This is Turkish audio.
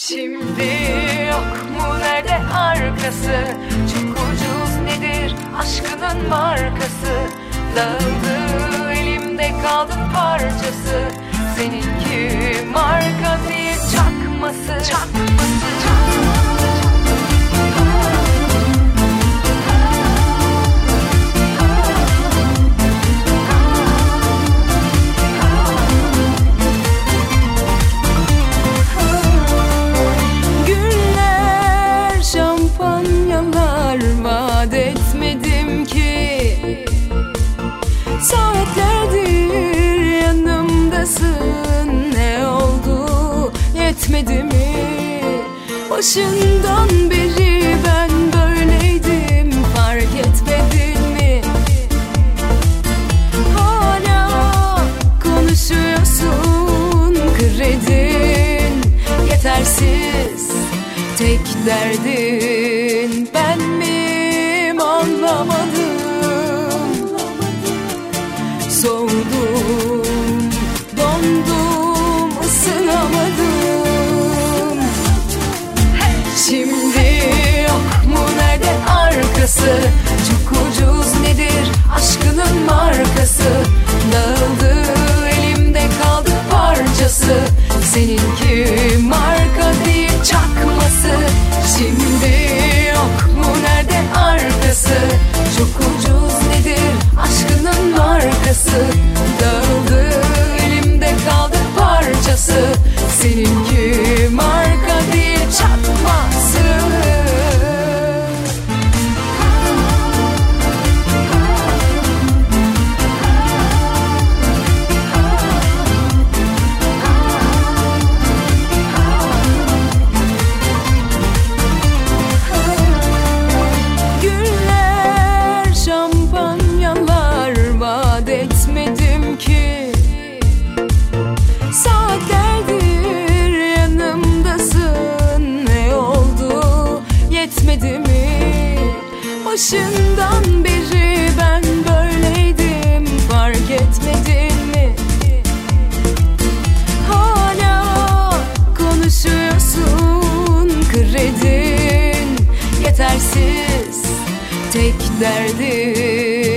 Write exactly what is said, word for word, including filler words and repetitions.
Şimdi yok mu nerede arkası? Çok ucuz nedir aşkının markası? Dağıldı elimde kaldı parçası. Seninki marka değil çakması. Çakması, çakması. Vaat etmedim ki, saatlerdir yanımdasın. Ne oldu, yetmedi mi? Başından beri ben böyleydim, fark etmedin mi? Hala konuşuyorsun, kredin yetersiz, tek derdin ben miyim anlamadım. Soğudum, dondum, ısınamadım. Şimdi yok mu nerede arkası? Çok ucuz nedir aşkının markası? Dağıldı elimde kaldı parçası. Seninki marka değil çakması. Şimdi yok mu nerede arkası? Çok ucuz nedir aşkının markası? Dağıldı elimde kaldı parçası. Seninki marka değil çakması. Etmedim ki, saatlerdir yanımdasın. Ne oldu, yetmedi mi? Başından beri ben böyleydim, fark etmedin mi? Hala konuşuyorsun, kredin yetersiz, tek derdin